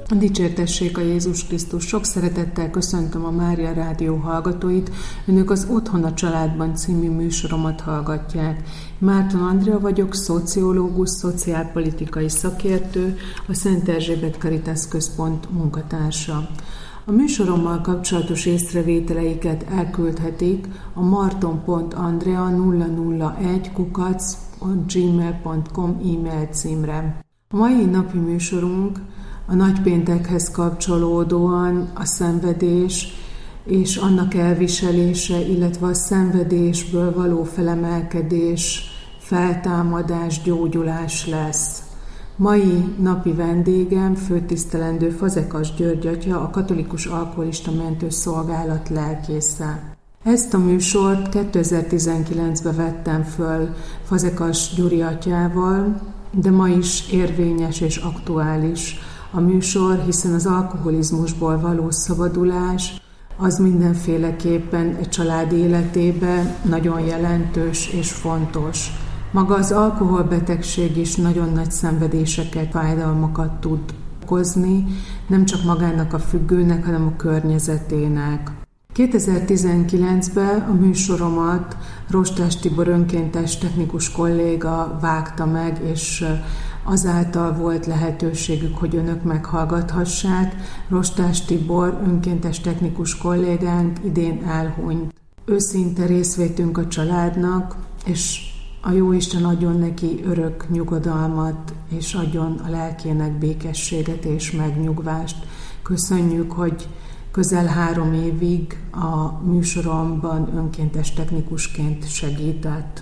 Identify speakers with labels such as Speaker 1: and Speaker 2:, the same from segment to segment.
Speaker 1: Dicsértessék a Jézus Krisztus! Sok szeretettel köszöntöm a Mária Rádió hallgatóit. Önök az Otthon a családban című műsoromat hallgatják. Márton Andrea vagyok, szociológus, szociálpolitikai szakértő, a Szent Erzsébet Caritas Központ munkatársa. A műsorommal kapcsolatos észrevételeiket elküldhetik a marton.andrea001@gmail.com e-mail címre. A mai napi műsorunk a nagypéntekhez kapcsolódóan a szenvedés és annak elviselése, illetve a szenvedésből való felemelkedés, feltámadás, gyógyulás lesz. Mai napi vendégem főtisztelendő Fazekas György atya, a Katolikus Alkoholista Mentőszolgálat lelkésze. Ezt a műsort 2019-ben vettem föl Fazekas Gyuri atyával, de ma is érvényes és aktuális a műsor, hiszen az alkoholizmusból való szabadulás az mindenféleképpen egy család életében nagyon jelentős és fontos. Maga az alkoholbetegség is nagyon nagy szenvedéseket, fájdalmakat tud okozni, nem csak magának a függőnek, hanem a környezetének. 2019-ben a műsoromat Rostás Tibor önkéntes technikus kolléga vágta meg, és azáltal volt lehetőségük, hogy önök meghallgathassák. Rostás Tibor önkéntes technikus kollégánk idén elhunyt. Őszinte részvétünk a családnak, és a Jóisten adjon neki örök nyugodalmat, és adjon a lelkének békességet és megnyugvást. Köszönjük, hogy közel 3 évig a műsoromban önkéntes technikusként segített.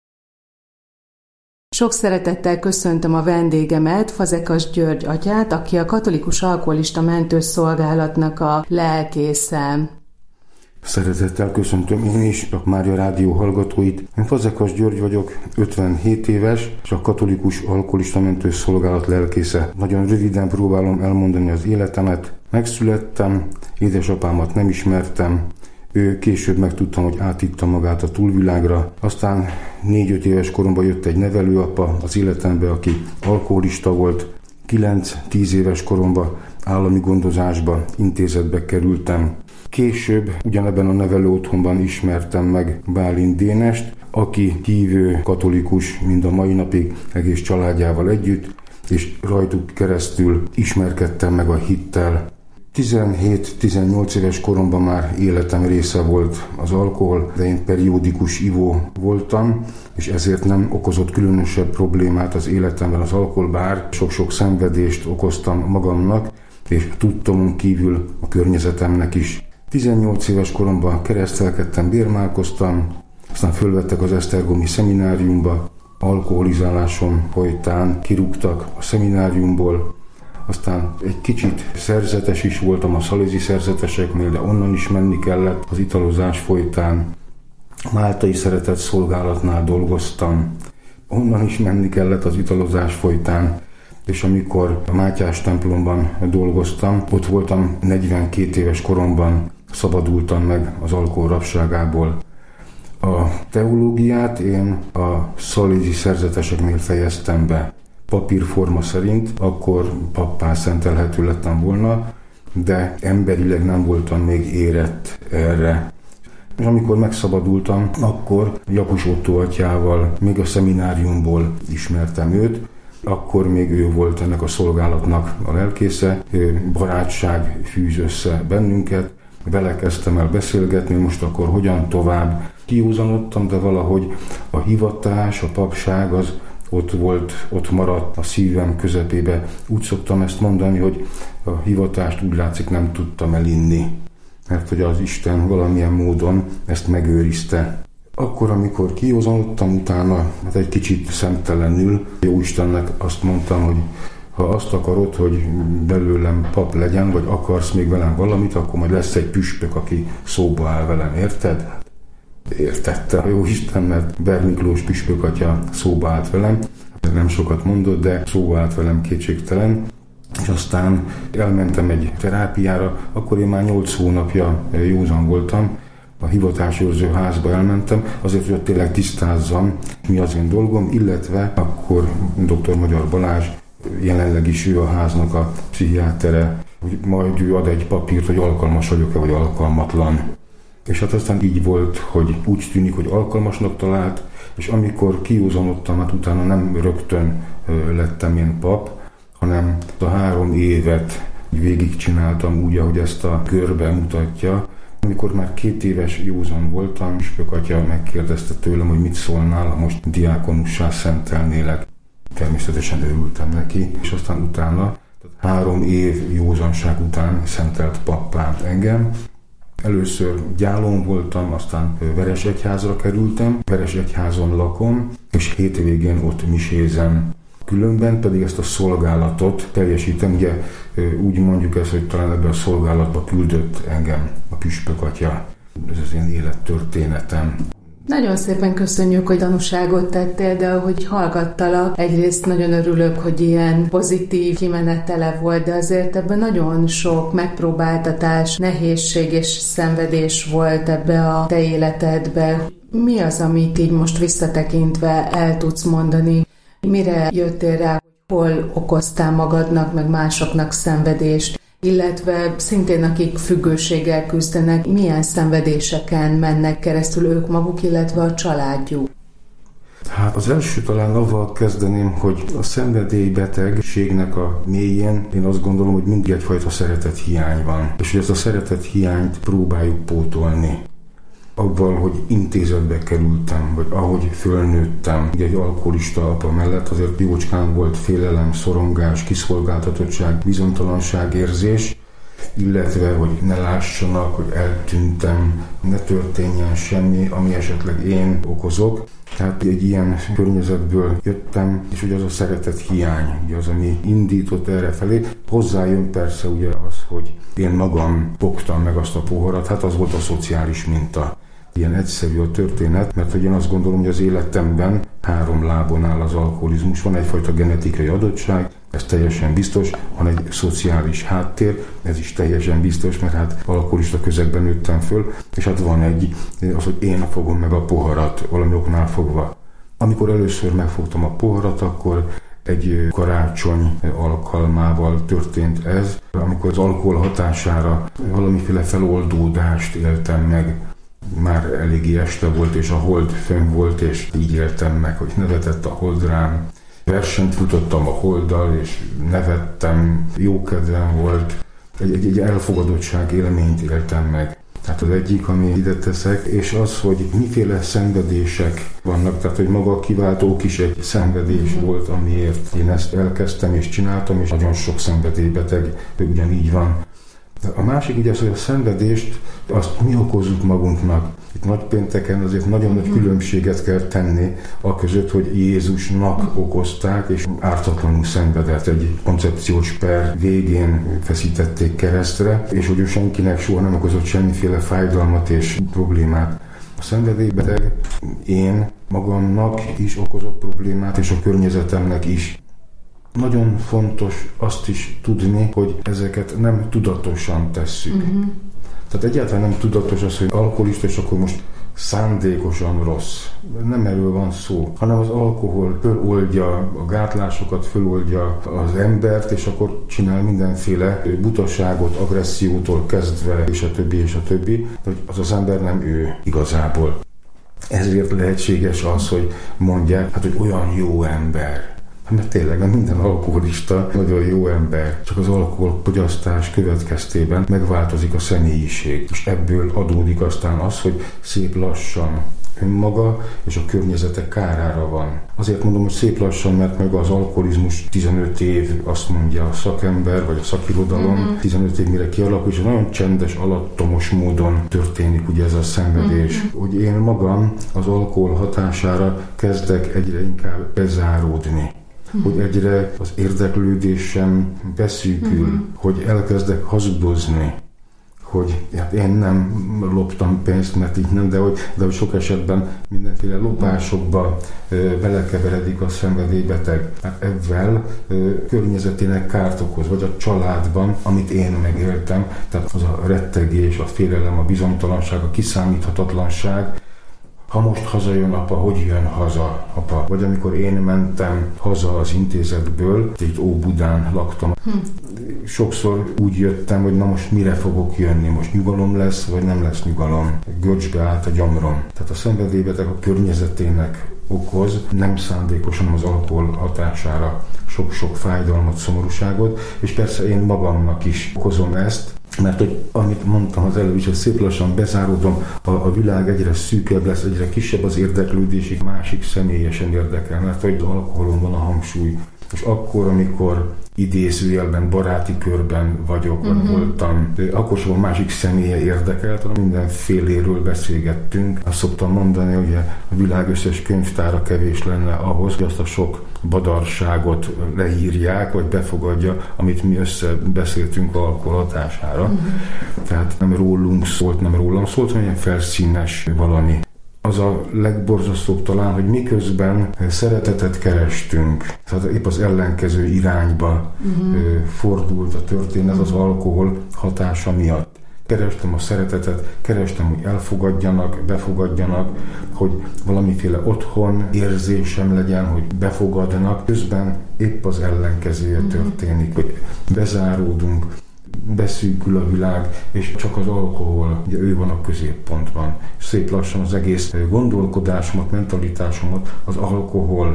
Speaker 1: Sok szeretettel köszöntöm a vendégemet, Fazekas György atyát, aki a Katolikus Alkoholista Mentőszolgálatnak a lelkésze.
Speaker 2: Szeretettel köszöntöm én is a Mária Rádió hallgatóit. Én Fazekas György vagyok, 57 éves, és a Katolikus Alkoholista Mentőszolgálat lelkésze. Nagyon röviden próbálom elmondani az életemet. Megszülettem, édesapámat nem ismertem, ő később megtudtam, hogy átitta magát a túlvilágra. Aztán 4-5 éves koromban jött egy nevelőapa az életembe, aki alkoholista volt. 9-10 éves koromban állami gondozásba, intézetbe kerültem. Később ugyanebben a nevelő otthonban ismertem meg Bálint Dénest, aki hívő katolikus mind a mai napig egész családjával együtt, és rajtuk keresztül ismerkedtem meg a hittel. 17-18 éves koromban már életem része volt az alkohol, de én periódikus ivó voltam, és ezért nem okozott különösebb problémát az életemben az alkohol, bár sok-sok szenvedést okoztam magamnak, és tudtomon kívül a környezetemnek is. 18 éves koromban keresztelkedtem, bérmálkoztam, aztán fölvettek az esztergomi szemináriumba, alkoholizálásom folytán kirúgtak a szemináriumból, aztán egy kicsit szerzetes is voltam a szalézi szerzeteseknél, de onnan is menni kellett az italozás folytán. A Máltai Szeretett Szolgálatnál dolgoztam, onnan is menni kellett az italozás folytán, és amikor a Mátyás templomban dolgoztam, ott voltam 42 éves koromban, szabadultam meg az alkohol rabságából. A teológiát én a szalézi szerzeteseknél fejeztem be. Papírforma szerint akkor pappá szentelhető lettem volna, de emberileg nem voltam még érett erre. És amikor megszabadultam, akkor Jakos Ottó atyával még a szemináriumból ismertem őt, akkor még ő volt ennek a szolgálatnak a lelkésze, barátság fűz össze bennünket, vele kezdtem el beszélgetni, most akkor hogyan tovább. Kiúzanodtam, de valahogy a hivatás, a papság az ott maradt a szívem közepébe. Úgy szoktam ezt mondani, hogy a hivatást úgy látszik nem tudtam elinni, mert hogy az Isten valamilyen módon ezt megőrizte. Akkor, amikor kiózanodtam utána, egy kicsit szemtelenül, Jóistennek azt mondtam, hogy ha azt akarod, hogy belőlem pap legyen, vagy akarsz még velem valamit, akkor majd lesz egy püspök, aki szóba áll velem, érted? Értette a Jóisten, mert Ber Miklós püspök atya szóba állt velem. Nem sokat mondott, de szóba állt velem kétségtelen. És aztán elmentem egy terápiára, akkor én már 8 hónapja józan voltam, a hivatásőrző házba elmentem, azért, hogy ott tényleg tisztázzam, mi az én dolgom, illetve akkor dr. Magyar Balázs jelenleg is ő a háznak a pszichiátere, hogy majd ő ad egy papírt, hogy alkalmas vagyok-e, vagy alkalmatlan. És hát aztán így volt, hogy úgy tűnik, hogy alkalmasnak talált, és amikor kiúzanodtam, hát utána nem rögtön lettem én pap, hanem a 3 évet végigcsináltam úgy, ahogy ezt a körbe mutatja. Amikor már 2 éves józan voltam, püspök atya megkérdezte tőlem, hogy mit szólnál, ha most diákonussá szentelnélek. Természetesen örültem neki, és aztán utána, 3 év józanság után szentelt pappá engem. Először Gyálon voltam, aztán Veresegyházra kerültem, Veresegyházon lakom, és hétvégén ott misézem. Különben pedig ezt a szolgálatot teljesítem, ugye úgy mondjuk ezt, hogy talán ebben a szolgálatba küldött engem a püspök atya. Ez az én élettörténetem.
Speaker 1: Nagyon szépen köszönjük, hogy tanúságot tettél, de ahogy hallgattalak, egyrészt nagyon örülök, hogy ilyen pozitív kimenetele volt, de azért ebben nagyon sok megpróbáltatás, nehézség és szenvedés volt ebbe a te életedbe. Mi az, amit így most visszatekintve el tudsz mondani? Mire jöttél rá, hogy hol okoztál magadnak, meg másoknak szenvedést, illetve szintén akik függőséggel küzdenek, milyen szenvedéseken mennek keresztül ők maguk, illetve a családjuk?
Speaker 2: Hát az első talán avval kezdeném, hogy a szenvedélybetegségnek a mélyén én azt gondolom, hogy mindig egyfajta szeretethiány van. És hogy ezt a szeretethiányt próbáljuk pótolni. Avval, hogy intézetbe kerültem, vagy ahogy fölnőttem, ugye egy alkoholista apa mellett azért jócskán volt félelem, szorongás, kiszolgáltatottság, bizonytalanságérzés, illetve, hogy ne lássanak, hogy eltűntem, ne történjen semmi, ami esetleg én okozok. Tehát egy ilyen környezetből jöttem, és ugye az a szeretet hiány, ugye az, ami indított errefelé. Hozzájön persze ugye az, hogy én magam fogtam meg azt a poharat, hát az volt a szociális minta. Ilyen egyszerű a történet, mert hogy én azt gondolom, hogy az életemben 3 lábon áll az alkoholizmus. Van egyfajta genetikai adottság, ez teljesen biztos, van egy szociális háttér, ez is teljesen biztos, mert hát alkoholista közegben nőttem föl, és hát van egy, az, hogy én fogom meg a poharat valami oknál fogva. Amikor először megfogtam a poharat, akkor egy karácsony alkalmával történt ez, amikor az alkohol hatására valamiféle feloldódást éltem meg. Már eléggé este volt, és a hold fönn volt, és így éltem meg, hogy nevetett a hold rám. Versenyt futottam a holddal, és nevettem, jókedvem volt. Egy elfogadottság élményt éltem meg. Tehát az egyik, ami ide teszek, és az, hogy miféle szenvedések vannak, tehát hogy maga a kiváltók is egy szenvedés volt, amiért én ezt elkezdtem és csináltam, és nagyon sok szenvedélybeteg ugyanígy van. A másik ugye az, hogy a szenvedést azt mi okozzuk magunknak. Itt nagypénteken azért nagyon nagy különbséget kell tenni a között, hogy Jézusnak okozták, és ártatlanul szenvedett. Egy koncepciós per végén feszítették keresztre, és hogy ő senkinek soha nem okozott semmiféle fájdalmat és problémát. A szenvedélybeteg én magamnak is okozott problémát, és a környezetemnek is. Nagyon fontos azt is tudni, hogy ezeket nem tudatosan tesszük. Tehát egyáltalán nem tudatos az, hogy alkoholista, és akkor most szándékosan rossz. Nem erről van szó, hanem az alkohol föloldja a gátlásokat, föloldja az embert, és akkor csinál mindenféle butaságot, agressziótól kezdve, és a többi, és a többi. Az az ember nem ő igazából. Ezért lehetséges az, hogy mondják, hát, hogy olyan jó ember. Mert tényleg minden alkoholista nagyon jó ember, csak az alkoholfogyasztás következtében megváltozik a személyiség, és ebből adódik aztán az, hogy szép lassan önmaga és a környezete kárára van. Azért mondom, hogy szép lassan, mert meg az alkoholizmus 15 év, azt mondja a szakember, vagy a szakirodalom, 15 év mire kialakul, és nagyon csendes, alattomos módon történik ugye ez a szenvedés. Hogy én magam az alkohol hatására kezdek egyre inkább bezáródni. Hogy egyre az érdeklődésem beszűkül, hogy elkezdek hazudozni, hogy hát én nem loptam pénzt, mert így nem, de hogy sok esetben mindenféle lopásokba belekeveredik a szenvedélybeteg. Hát ezzel környezetének kárt okoz, vagy a családban, amit én megéltem, tehát az a rettegés, a félelem, a bizonytalanság, a kiszámíthatatlanság, ha most hazajön apa, hogy jön haza apa? Vagy amikor én mentem haza az intézetből, itt Óbudán laktam, sokszor úgy jöttem, hogy na most mire fogok jönni, most nyugalom lesz, vagy nem lesz nyugalom. Görcsbe állt a gyomrom. Tehát a szenvedélybeteg a környezetének okoz, nem szándékosan az alkohol hatására sok-sok fájdalmat, szomorúságot, és persze én magamnak is okozom ezt, mert hogy amit mondtam az előbb is, hogy szép lassan bezáródom, a világ egyre szűkebb lesz, egyre kisebb az érdeklődésig, másik személyesen érdekel, mert hogy az alkoholon van a hangsúly. És akkor, amikor idézőjelben, baráti körben vagyok, vagy voltam, akkor sem a másik személye érdekelt, hanem mindenféléről beszélgettünk. Azt szoktam mondani, hogy a világ összes könyvtára kevés lenne ahhoz, hogy azt a sok badarságot leírják, vagy befogadja, amit mi összebeszéltünk alkohol hatására. Tehát nem rólunk szólt, nem rólam szólt, hanem ilyen felszínes valami. Az a legborzasztóbb talán, hogy miközben szeretetet kerestünk, tehát épp az ellenkező irányba fordult a történet az alkohol hatása miatt. Kerestem a szeretetet, kerestem, hogy elfogadjanak, befogadjanak, hogy valamiféle otthon érzésem legyen, hogy befogadnak. Közben épp az ellenkezője történik, hogy bezáródunk, beszűkül a világ, és csak az alkohol, ugye ő van a középpontban. Szép lassan az egész gondolkodásomat, mentalitásomat az alkohol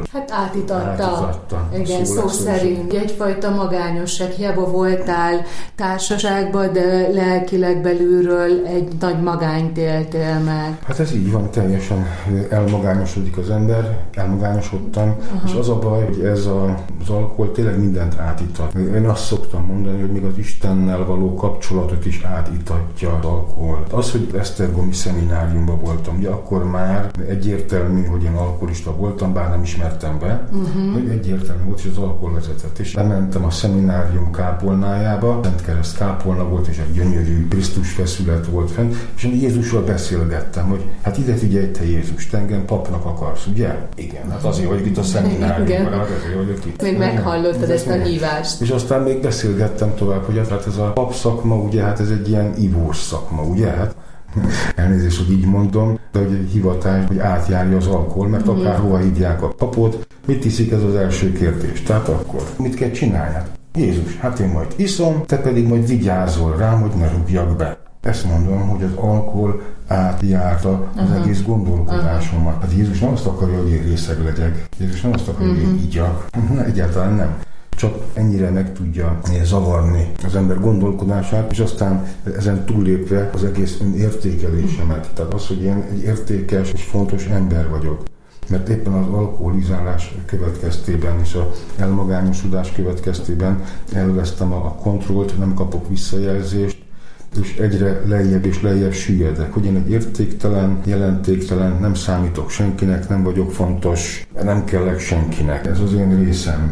Speaker 2: átitatta.
Speaker 1: Igen, szó szerint. Egyfajta magányosság, hiába voltál társaságban, de lelkileg belülről egy nagy magányt éltél meg.
Speaker 2: Hát ez így van, teljesen elmagányosodik az ember, elmagányosodtam, és az a baj, hogy ez az alkohol tényleg mindent átitat. Én azt szoktam mondani, hogy még az Istennel való kapcsolatot is átitatja az alkohol. Az, hogy Esztergomi szemináriumban voltam, ugye akkor már egyértelmű, hogy én alkoholista voltam, bár nem ismertem be, hogy egyértelmű volt, hogy az alkohol vezetett. És bementem a szeminárium kápolnájába, Szentkereszt kápolna volt, és egy gyönyörű Krisztus feszület volt fent, és én Jézusról beszélgettem, hogy hát ide figyelj te Jézus, te engem papnak akarsz, ugye? Igen, hát azért vagyok itt a szemináriumban, hát azért vagyok itt.
Speaker 1: Még meghallottad ezt a hívást.
Speaker 2: És aztán még beszélgettem tovább, hogy hát ez a pap szakma, ugye, hát ez egy ilyen ivós szakma, ugye? Hát elnézést, hogy így mondom, de hogy egy hivatás, hogy átjárja az alkohol, mert akárhova hívják a papot, mit iszik, ez az első kérdés. Tehát akkor mit kell csinálni? Jézus, hát én majd iszom, te pedig majd vigyázol rám, hogy ne rúgjak be. Ezt mondom, hogy az alkohol átjárta az egész gondolkodásomat. Hát Jézus nem azt akarja, hogy én részeg legyek. Jézus nem azt akarja, hogy én igyak. Egyáltalán nem. Csak ennyire meg tudja zavarni az ember gondolkodását, és aztán ezen túllépve az egész önértékelésemet. Tehát az, hogy én egy értékes és fontos ember vagyok. Mert éppen az alkoholizálás következtében és az elmagányosodás következtében elvesztem a kontrollt, nem kapok visszajelzést, és egyre lejjebb és lejjebb süllyedek, hogy én egy értéktelen, jelentéktelen, nem számítok senkinek, nem vagyok fontos, nem kellek senkinek. Ez az én részem.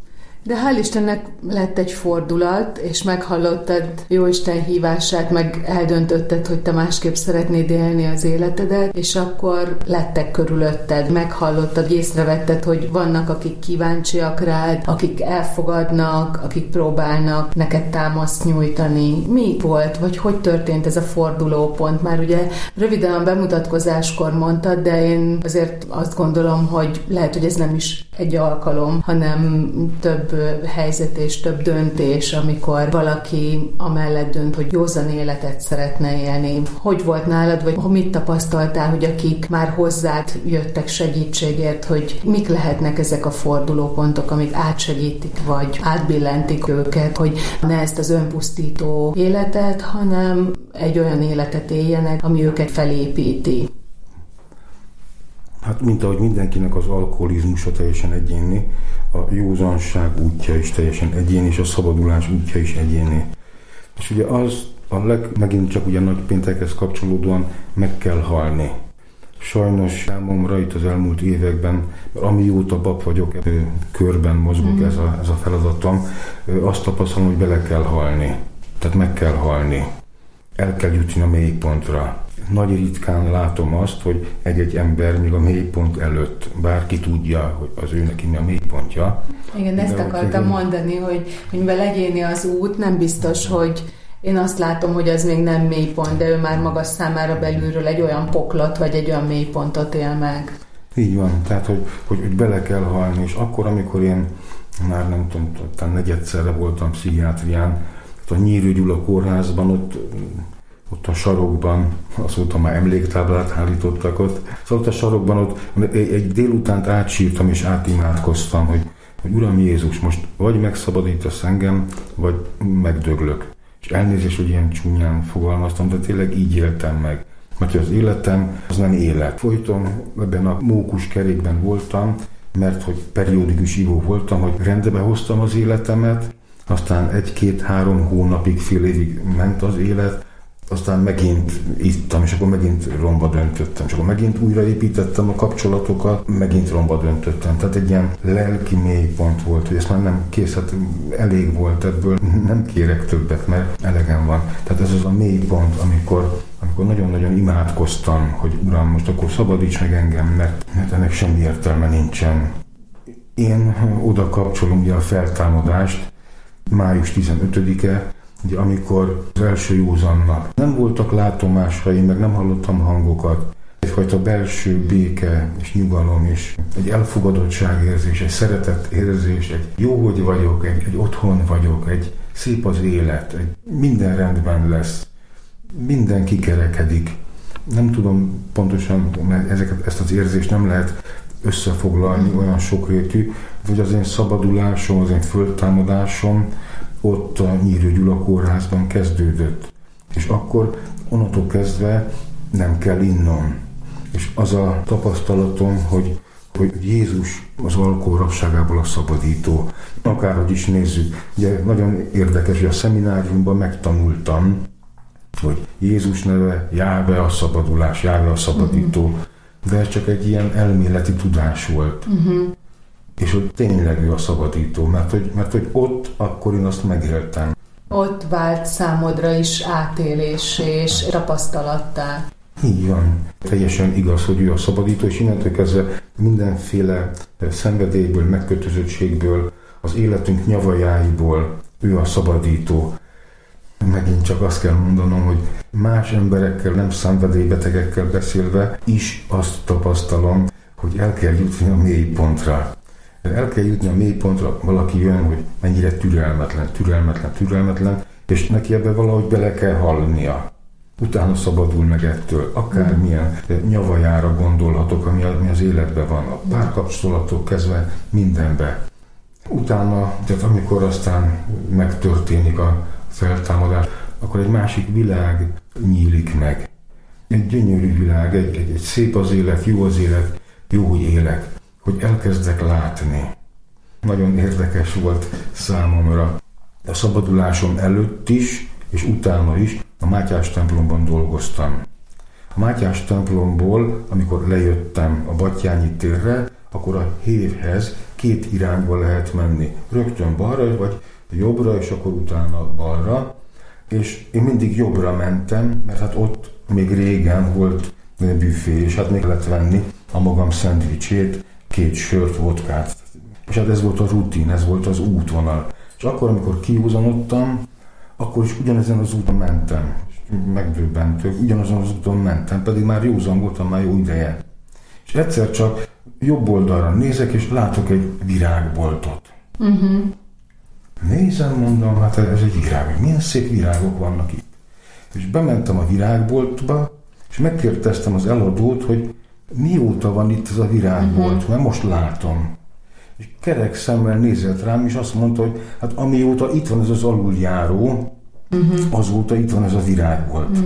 Speaker 1: De hál' Istennek lett egy fordulat, és meghallottad Jóisten hívását, meg eldöntötted, hogy te másképp szeretnéd élni az életedet, és akkor lettek körülötted, meghallottad, észrevetted, hogy vannak, akik kíváncsiak rád, akik elfogadnak, akik próbálnak neked támaszt nyújtani. Mi volt, vagy hogy történt ez a fordulópont? Már ugye röviden a bemutatkozáskor mondtad, de én azért azt gondolom, hogy lehet, hogy ez nem is egy alkalom, hanem több helyzet és több döntés, amikor valaki amellett dönt, hogy józan életet szeretne élni. Hogy volt nálad, vagy mit tapasztaltál, hogy akik már hozzád jöttek segítségért, hogy mik lehetnek ezek a fordulópontok, amik átsegítik, vagy átbillentik őket, hogy ne ezt az önpusztító életet, hanem egy olyan életet éljenek, ami őket felépíti.
Speaker 2: Hát mint ahogy mindenkinek az alkoholizmusa teljesen egyéni, a józanság útja is teljesen egyéni, és a szabadulás útja is egyéni. És ugye az megint csak ugye nagypéntekhez kapcsolódóan meg kell halni. Sajnos számomra itt az elmúlt években, amióta pap vagyok, körben mozgok ez a feladatom, azt tapasztalom, hogy bele kell halni. Tehát meg kell halni. El kell jutni a mélypontra. Nagy ritkán látom azt, hogy egy-egy ember még a mélypont előtt bárki tudja, hogy az ő neki mi a mélypontja.
Speaker 1: Igen, ezt akartam mondani, hogy mivel egyéni az út, nem biztos, hogy Én azt látom, hogy ez még nem mélypont, de ő már maga számára belülről egy olyan poklat, vagy egy olyan mélypontot él meg.
Speaker 2: Így van, tehát hogy bele kell halni, és akkor, amikor én már nem tudom, talán negyedszerre voltam pszichiátrián, a Nyírő Gyula kórházban, ott a sarokban, azóta már emléktáblát állítottak ott, szóval ott a sarokban ott egy délutánt átsírtam és átimádkoztam, hogy Uram Jézus, most vagy megszabadítasz engem, vagy megdöglök. És elnézést, hogy ilyen csúnyán fogalmaztam, de tényleg így éltem meg. Mert az életem az nem élet. Folyton ebben a mókus kerékben voltam, mert hogy periódikus ivó voltam, hogy rendbe hoztam az életemet, aztán 1-2-3 hónapig, fél évig ment az élet, aztán megint ittam, és akkor megint romba döntöttem, és akkor megint újraépítettem a kapcsolatokat, megint romba döntöttem. Tehát egy ilyen lelki mélypont volt, hogy ezt már nem kész, hát elég volt ebből, nem kérek többet, mert elegem van. Tehát ez az a mélypont, amikor nagyon-nagyon imádkoztam, hogy Uram, most akkor szabadíts meg engem, mert ennek semmi értelme nincsen. Én oda kapcsolom ugye a feltámadást, május 15-e, ugye, amikor az első józan nap. Nem voltak látomásaim, meg nem hallottam hangokat. Egyfajta belső béke és nyugalom, és egy elfogadottságérzés, egy szeretetérzés, egy jó, hogy vagyok, egy otthon vagyok, egy szép az élet, minden rendben lesz, minden kikerekedik. Nem tudom pontosan, mert ezt az érzést nem lehet összefoglalni, olyan sokrétű, hogy az én szabadulásom, az én föltámadásom ott a Nyírő Gyula kórházban kezdődött. És akkor onnantól kezdve nem kell innom. És az a tapasztalatom, hogy Jézus az alkohol rabságából a szabadító. Akárhogy is nézzük. Ugye nagyon érdekes, hogy a szemináriumban megtanultam, hogy Jézus neve Jáhve a szabadulás, Jáhve a szabadító. De ez csak egy ilyen elméleti tudás volt. És hogy tényleg ő a szabadító, mert hogy ott akkor én azt megéltem.
Speaker 1: Ott vált számodra is átélés és tapasztalattá.
Speaker 2: Így van. Teljesen igaz, hogy ő a szabadító, és innentől kezdve mindenféle szenvedélyből, megkötözöttségből, az életünk nyavajáiból ő a szabadító. Megint csak azt kell mondanom, hogy más emberekkel, nem szenvedélybetegekkel beszélve is azt tapasztalom, hogy el kell jutni a mélypontra. El kell jutni a mélypontra, valaki jön, hogy mennyire türelmetlen, és neki ebbe valahogy bele kell hallnia. Utána szabadul meg ettől. Akármilyen nyavajára gondolhatok, ami az életben van, a párkapcsolatok kezdve mindenbe. Utána, tehát amikor aztán megtörténik a feltámadás, akkor egy másik világ nyílik meg. Egy gyönyörű világ, egy szép az élet, jó, hogy élek, hogy elkezdek látni. Nagyon érdekes volt számomra. A szabadulásom előtt is, és utána is a Mátyás templomban dolgoztam. A Mátyás templomból, amikor lejöttem a Batthyány térre, akkor a hévhez 2 irányba lehet menni. Rögtön balra, vagy jobbra, és akkor utána balra. És én mindig jobbra mentem, mert hát ott még régen volt büfé, és hát még lehet venni a magam szendvicsét, 2 sört, vodkát. És hát ez volt a rutin, ez volt az útvonal. És akkor, amikor kiúzanodtam, akkor is ugyanezen az úton mentem. Megdöbbentő, ugyanazon az úton mentem, pedig már józan voltam, már jó ideje. És egyszer csak jobb oldalra nézek, és látok egy virágboltot. Nézem, mondom, hát ez egy virág. Milyen szép virágok vannak itt. És bementem a virágboltba, és megkérdeztem az eladót, hogy mióta van itt ez a virágbolt, mert most látom. És kerek szemmel nézett rám, és azt mondta, hogy hát amióta itt van ez az aluljáró, azóta itt van ez a virágbolt.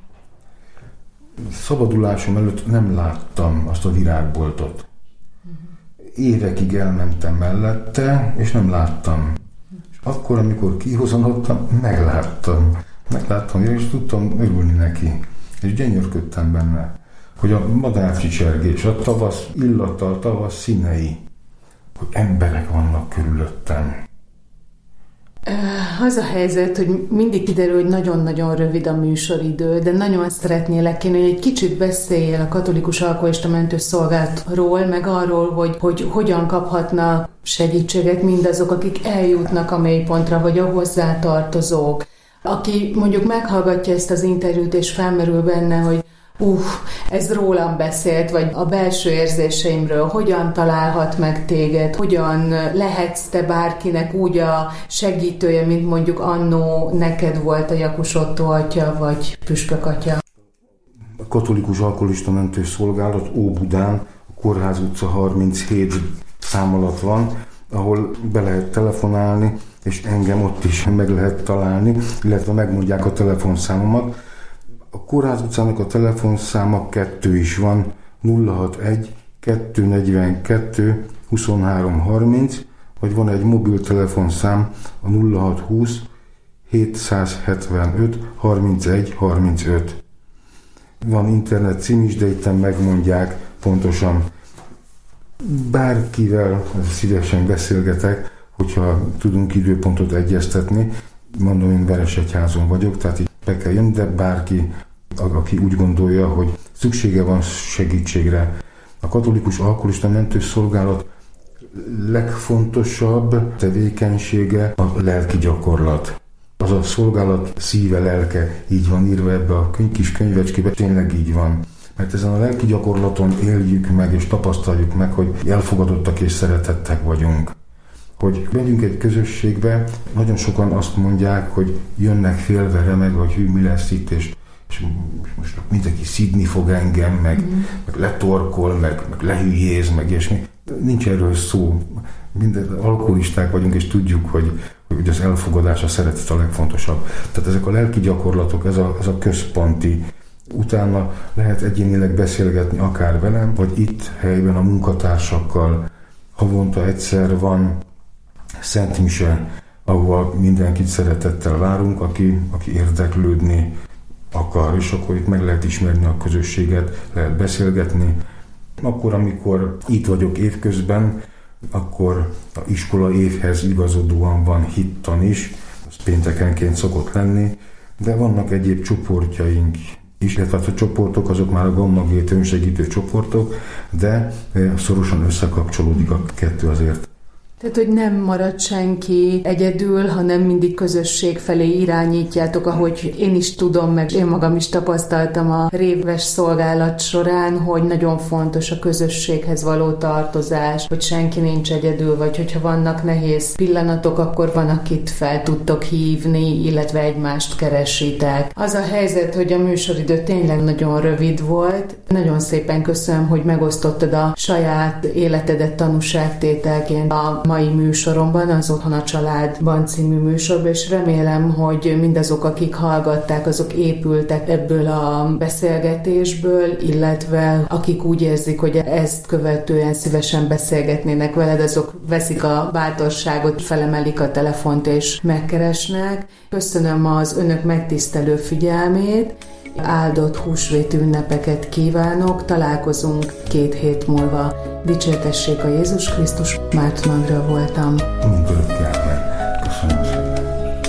Speaker 2: Szabadulásom előtt nem láttam azt a virágboltot. Évekig elmentem mellette, és nem láttam. És akkor, amikor kihozanodtam, megláttam, és tudtam örülni neki. És gyönyörködtem benne, hogy a madárcsicsergés, a tavasz illata, a tavasz színei, hogy emberek vannak körülöttem.
Speaker 1: Az a helyzet, hogy mindig kiderül, hogy nagyon-nagyon rövid a műsoridő, de nagyon szeretnélek én, hogy egy kicsit beszéljél a Katolikus Alkoholista Mentőszolgálatról, meg arról, hogy hogyan kaphatnak segítséget mindazok, akik eljutnak a mélypontra, vagy a hozzátartozók, Aki mondjuk meghallgatja ezt az interjút, és felmerül benne, hogy ez rólam beszélt, vagy a belső érzéseimről, hogyan találhat meg téged, hogyan lehetsz te bárkinek úgy a segítője, mint mondjuk annó neked volt a Jakus Ottó atya, vagy Püspök atya.
Speaker 2: A Katolikus Alkoholista Mentő Szolgálat Óbudán, a Kórház utca 37 szám alatt van, ahol be lehet telefonálni, és engem ott is meg lehet találni, illetve megmondják a telefonszámomat. A Kórház utcának a telefonszáma 2 is van, 061 242 23 30, vagy van egy mobiltelefonszám, a 0620 775 31 35. Van internet cím is, de itt megmondják pontosan. Bárkivel szívesen beszélgetek, hogyha tudunk időpontot egyeztetni. Mondom, én Veresegyházon vagyok, tehát így be kell jönni, de bárki, aki úgy gondolja, hogy szüksége van segítségre. A Katolikus Alkoholista Mentő Szolgálat legfontosabb tevékenysége a lelki gyakorlat. Az a szolgálat szíve, lelke, így van írva ebbe a kis könyvecskébe, tényleg így van. Mert ezen a lelki gyakorlaton éljük meg és tapasztaljuk meg, hogy elfogadottak és szeretettek vagyunk. Hogy megyünk egy közösségbe, nagyon sokan azt mondják, hogy jönnek félve, remegve, hogy hű, mi lesz itt, és most mindenki szidni fog engem, meg letorkol, meg lehülyéz, meg ilyesmi. Nincs erről szó. Minden alkoholisták vagyunk, és tudjuk, hogy az elfogadás, a szeretet a legfontosabb. Tehát ezek a lelki gyakorlatok, ez a központi. Utána lehet egyénileg beszélgetni akár velem, vagy itt helyben a munkatársakkal. Havonta egyszer van Szent Mise, ahol mindenkit szeretettel várunk, aki érdeklődni akar, és akkor itt meg lehet ismerni a közösséget, lehet beszélgetni. Akkor, amikor itt vagyok évközben, akkor a iskola évhez igazodóan van hittan is, az péntekenként szokott lenni, de vannak egyéb csoportjaink is, illetve a csoportok azok már a Gamma G önsegítő csoportok, de szorosan összekapcsolódik a kettő azért.
Speaker 1: Tehát, hogy nem marad senki egyedül, hanem mindig közösség felé irányítjátok, ahogy én is tudom, meg én magam is tapasztaltam a réves szolgálat során, hogy nagyon fontos a közösséghez való tartozás, hogy senki nincs egyedül, vagy hogyha vannak nehéz pillanatok, akkor van, akit fel tudtok hívni, illetve egymást keresitek. Az a helyzet, hogy a műsoridő tényleg nagyon rövid volt. Nagyon szépen köszönöm, hogy megosztottad a saját életedet tanúságtételként a mai műsoromban, az Otthon a Családban című műsorban, és remélem, hogy mindazok, akik hallgatták, azok épültek ebből a beszélgetésből, illetve akik úgy érzik, hogy ezt követően szívesen beszélgetnének veled, azok veszik a bátorságot, felemelik a telefont és megkeresnek. Köszönöm az önök megtisztelő figyelmét, áldott húsvéti ünnepeket kívánok, találkozunk 2 hét múlva. Dicsértessék a Jézus Krisztus, Márton Andrea voltam.
Speaker 2: Mindörökké ámen. Köszönöm szépen.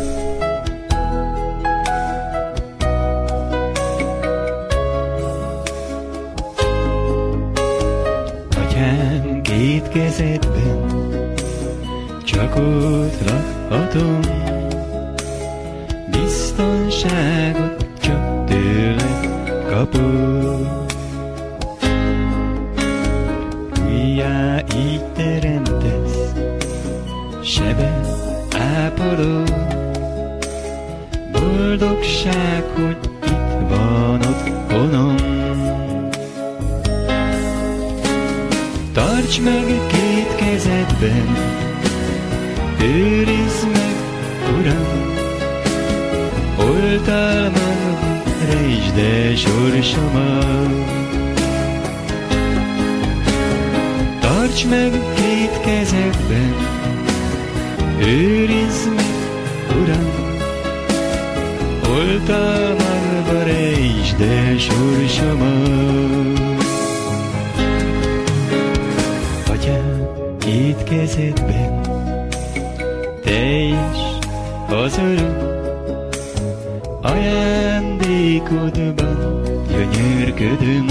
Speaker 3: Atyám, 2 kezedben csak ott rakhatom, biztonságot csak tőled kapom. Újjá így teremtesz, sebet ápolod, boldogság, hogy itt van otthonom. Tarts meg 2 kezedben, őrizd meg, Uram, oltalman rejtsd el sorsomat. Tarts meg 2 kezedben, őrizd meg, Uram, oltalmanba rejtsd el sorsomat. Atyám, 2 kezedben, teljes az öröm, ajándékodban gyönyörködöm.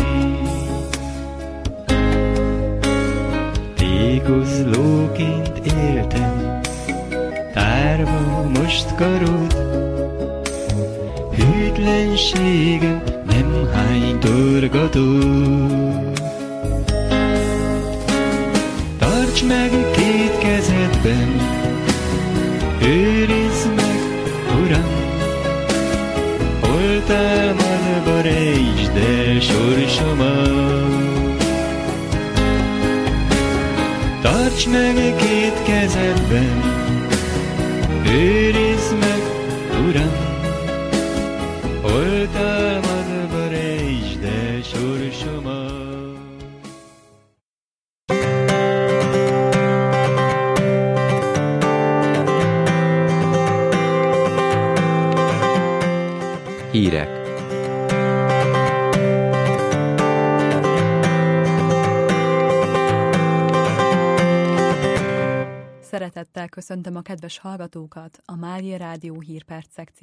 Speaker 3: Tégozlóként éltem, tárva most karod, Kegyetlenségem nem hány torgató. Tarts meg két kezedben, őrizd meg, Uram, hol támadva rejtsd el sorsomat. Tarts meg két kezedben, őrizd meg, Uram, hol támadva rejtsd el sorsomat.
Speaker 4: Hírek.
Speaker 5: Szeretettel köszöntöm a kedves hallgatókat a Mária Rádió hírperc szekció